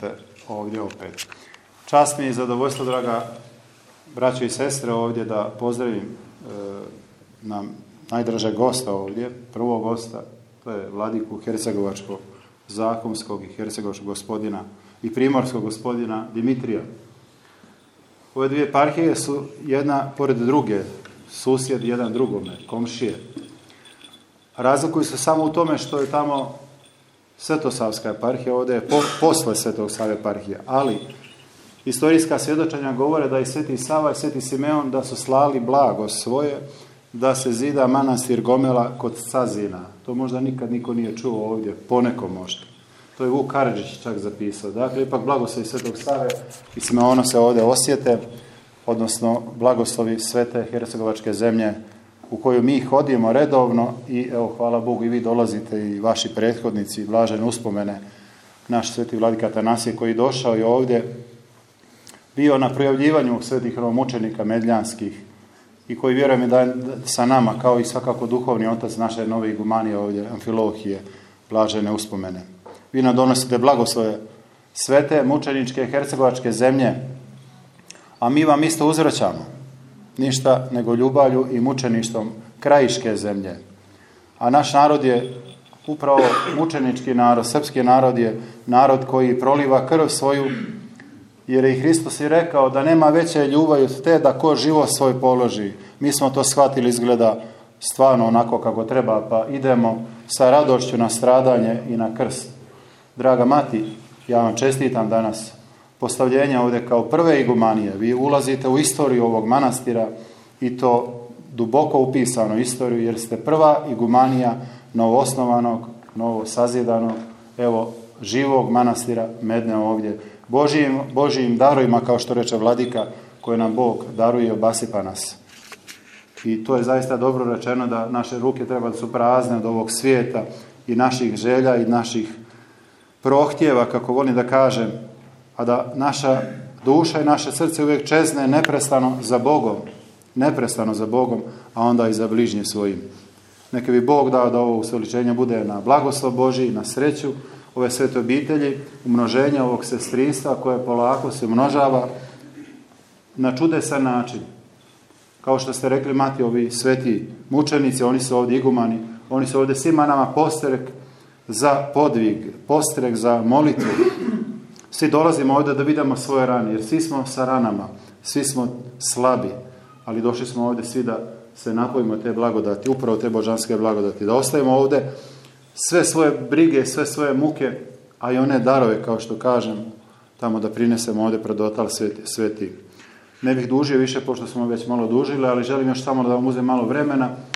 možete ovdje opet. Čast mi je i zadovoljstvo, draga braćo i sestre, ovdje da pozdravim nam najdražeg gosta ovdje, prvog gosta, to je vladiku hercegovačkog, zakonskog i hercegovačkog gospodina i primorskog gospodina Dimitrija. Ove dvije eparhije su jedna pored druge, susjed jedan drugome, komšije. Razlikuju se samo u tome što je tamo Svetosavska eparhija, ovdje je posle Svetog Save eparhija, ali historijska svjedočenja govore da i Sveti Sava i Sveti Simeon da su slali blago svoje, da se zida manastir Gomela kod Cazina. To možda nikad niko nije čuo ovdje, poneko možda. To je Vuk Karadžić čak zapisao. Dakle, ipak blagoslovi Svetog Save i Simeona se ovdje osjete, odnosno blagoslovi svete hercegovačke zemlje u koju mi hodimo redovno i evo, hvala Bogu, i vi dolazite i vaši prethodnici, blažene uspomene, naš sveti vladika Atanasije koji je došao i ovdje bio na projavljivanju svetih mučenika medljanskih i koji vjerujem da je sa nama, kao i svakako duhovni otac naše nove igumanije ovdje, Amfilohije, blažene uspomene. Vi nam donosite blagoslove svete mučeničke hercegovačke zemlje, a mi vam isto uzvraćamo. Ništa nego ljubavlju i mučeništvom krajiške zemlje. A naš narod je upravo mučenički narod, srpski narod je narod koji proliva krv svoju, jer je i Hristos i rekao da nema veće ljubavi od te da ko život svoj položi. Mi smo to shvatili izgleda stvarno onako kako treba, pa idemo sa radošću na stradanje i na krst. Draga mati, ja vam čestitam danas postavljenje ovdje kao prve igumanije. Vi ulazite u istoriju ovog manastira i to duboko upisano istoriju, jer ste prva igumanija novoosnovanog, novosazjedanog, evo, živog manastira Medne ovdje. Božijim darovima, kao što reče vladika, koje nam Bog daruje i obasipa nas. I to je zaista dobro rečeno da naše ruke treba da su prazne od ovog svijeta i naših želja i naših prohtjeva, kako volim da kažem, a da naša duša i naše srce uvijek čezne neprestano za Bogom, a onda i za bližnje svojim. Neka bi Bog dao da ovo usoličenje bude na blagoslov Božji, na sreću ove svete obitelji, umnoženje ovog sestrinstva koje polako se umnožava na čudesan način. Kao što ste rekli, mati, ovi sveti mučenici, oni su ovdje igumani, oni su ovdje svima nama postrek za podvig, postrek za molitvu. Svi dolazimo ovdje da vidimo svoje rane, jer svi smo sa ranama, svi smo slabi, ali došli smo ovdje svi da se napojimo te blagodati, upravo te božanske blagodati, da ostavimo ovdje sve svoje brige, sve svoje muke, a i one darove, kao što kažem, tamo da prinesemo ovdje pred oltar sveti. Ne bih dužio više, pošto smo već malo dužili, ali želim još samo da vam uzem malo vremena